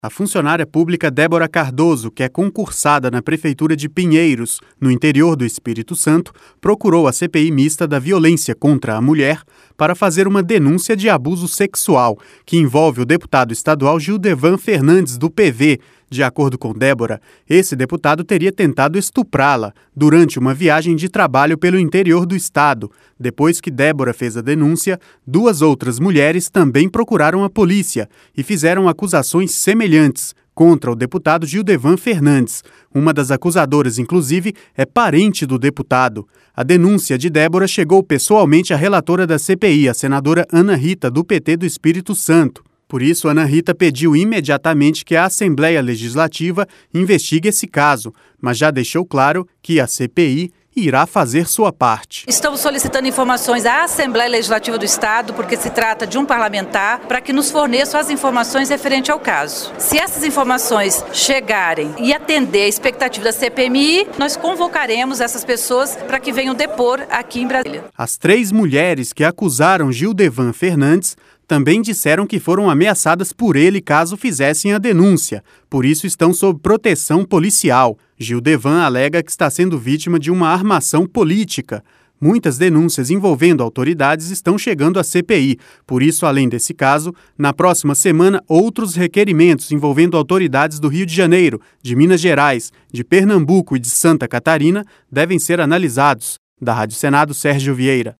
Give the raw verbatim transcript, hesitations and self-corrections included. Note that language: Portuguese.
A funcionária pública Débora Cardoso, que é concursada na Prefeitura de Pinheiros, no interior do Espírito Santo, procurou a C P I mista da violência contra a mulher para fazer uma denúncia de abuso sexual, que envolve o deputado estadual Gildevan Fernandes, do P V. De acordo com Débora, esse deputado teria tentado estuprá-la durante uma viagem de trabalho pelo interior do estado. Depois que Débora fez a denúncia, duas outras mulheres também procuraram a polícia e fizeram acusações semelhantes contra o deputado Gildevan Fernandes. Uma das acusadoras, inclusive, é parente do deputado. A denúncia de Débora chegou pessoalmente à relatora da C P I, a senadora Ana Rita, do P T do Espírito Santo. Por isso, Ana Rita pediu imediatamente que a Assembleia Legislativa investigue esse caso, mas já deixou claro que a C P I irá fazer sua parte. Estamos solicitando informações à Assembleia Legislativa do Estado, porque se trata de um parlamentar, para que nos forneçam as informações referentes ao caso. Se essas informações chegarem e atender a expectativa da C P M I, nós convocaremos essas pessoas para que venham depor aqui em Brasília. As três mulheres que acusaram Gildevan Fernandes também disseram que foram ameaçadas por ele caso fizessem a denúncia, por isso estão sob proteção policial. Gildevan alega que está sendo vítima de uma armação política. Muitas denúncias envolvendo autoridades estão chegando à C P I. Por isso, além desse caso, na próxima semana, outros requerimentos envolvendo autoridades do Rio de Janeiro, de Minas Gerais, de Pernambuco e de Santa Catarina devem ser analisados. Da Rádio Senado, Sérgio Vieira.